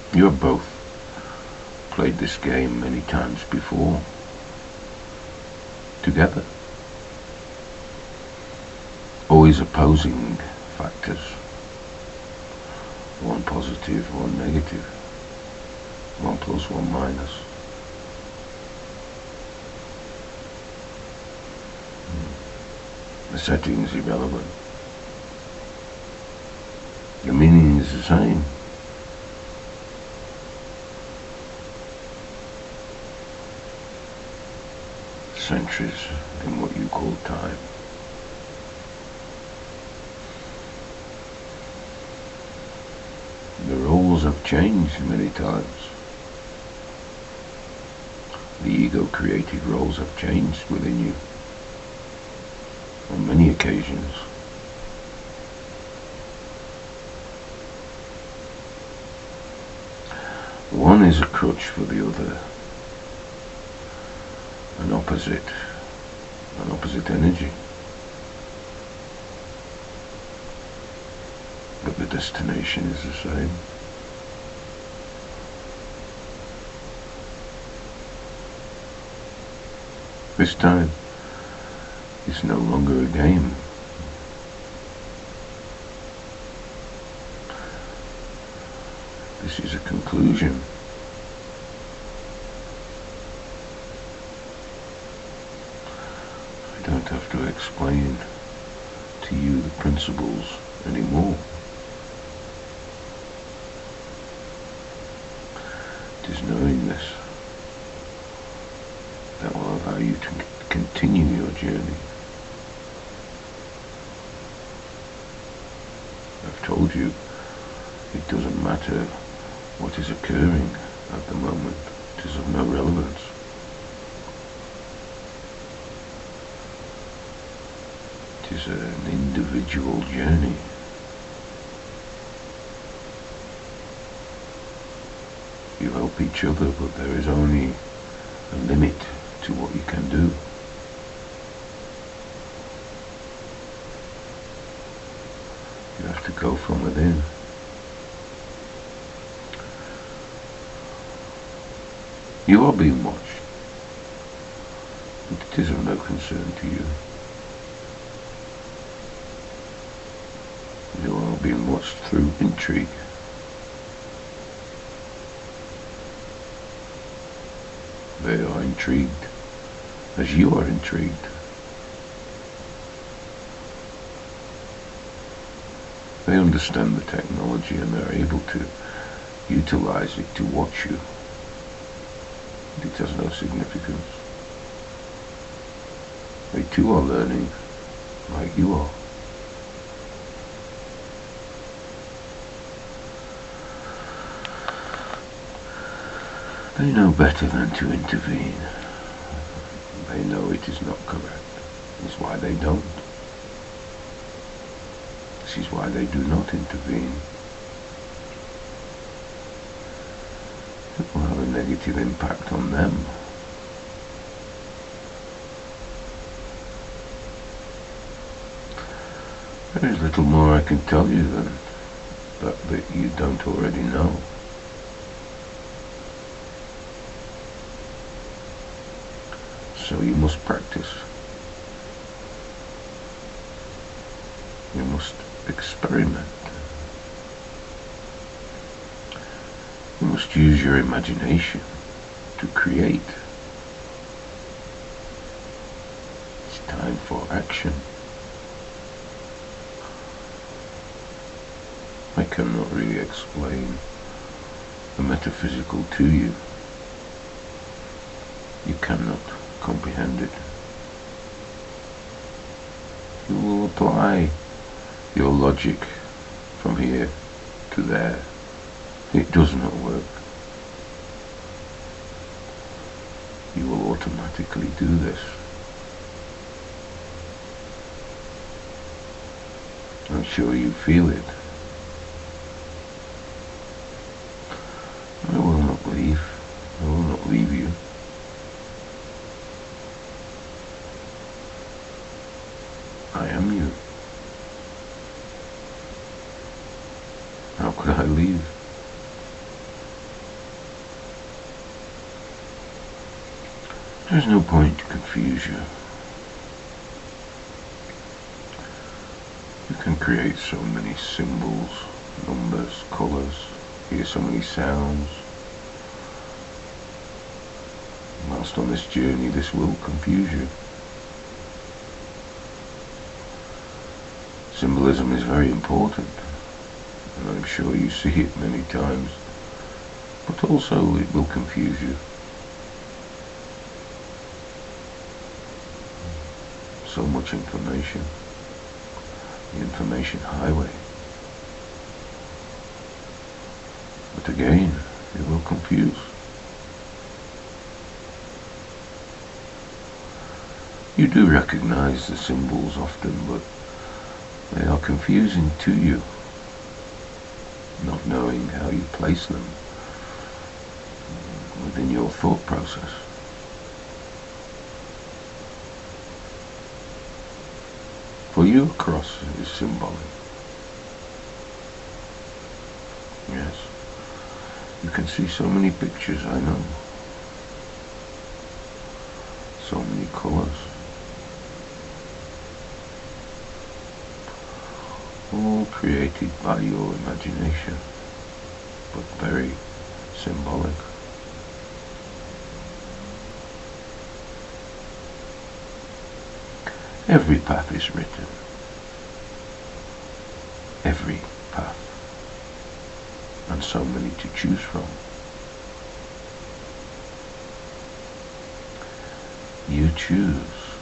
You have both played this game many times before, together. Always opposing factors. One positive, one negative. One plus, one minus. The setting is irrelevant. The meaning is the same. Centuries in what you call time. The roles have changed many times. The ego-created roles have changed within you on many occasions. One is a crutch for the other, an opposite energy. But the destination is the same. This time, it's no longer a game. This is a conclusion. I don't have to explain to you the principles anymore. It is knowing this that will allow you to continue your journey. I've told you it doesn't matter what is occurring at the moment. It is of no relevance. It is an individual journey. You help each other, but there is only a limit to what you can do. You have to go from within. You are being watched, but it is of no concern to you. You are being watched through intrigue. They are intrigued as you are intrigued. They understand the technology and they're able to utilize it to watch you. It has no significance. They too are learning, like you are. They know better than to intervene. They know it is not correct. This is why they don't. This is why they do not intervene. It will have a negative impact on them. There is little more I can tell you than that you don't already know. So you must practice. You must experiment. You must use your imagination to create. It's time for action. I cannot really explain the metaphysical to you. You cannot comprehend it. You will apply your logic from here to there. It does not work. You will automatically do this. I'm sure you feel it. I will not leave. I will not leave you. I am you. How could I leave? There's no point to confuse you. You can create so many symbols, numbers, colours, hear so many sounds. Whilst on this journey, this will confuse you. Symbolism is very important, and I'm sure you see it many times, but also it will confuse you. So much information, the information highway. But again, it will confuse. You do recognize the symbols often, but they are confusing to you, not knowing how you place them within your thought process. For you, a cross is symbolic. Yes, you can see so many pictures, I know, so many colors, all created by your imagination, but very symbolic. Every path is written. Every path. And so many to choose from. You choose.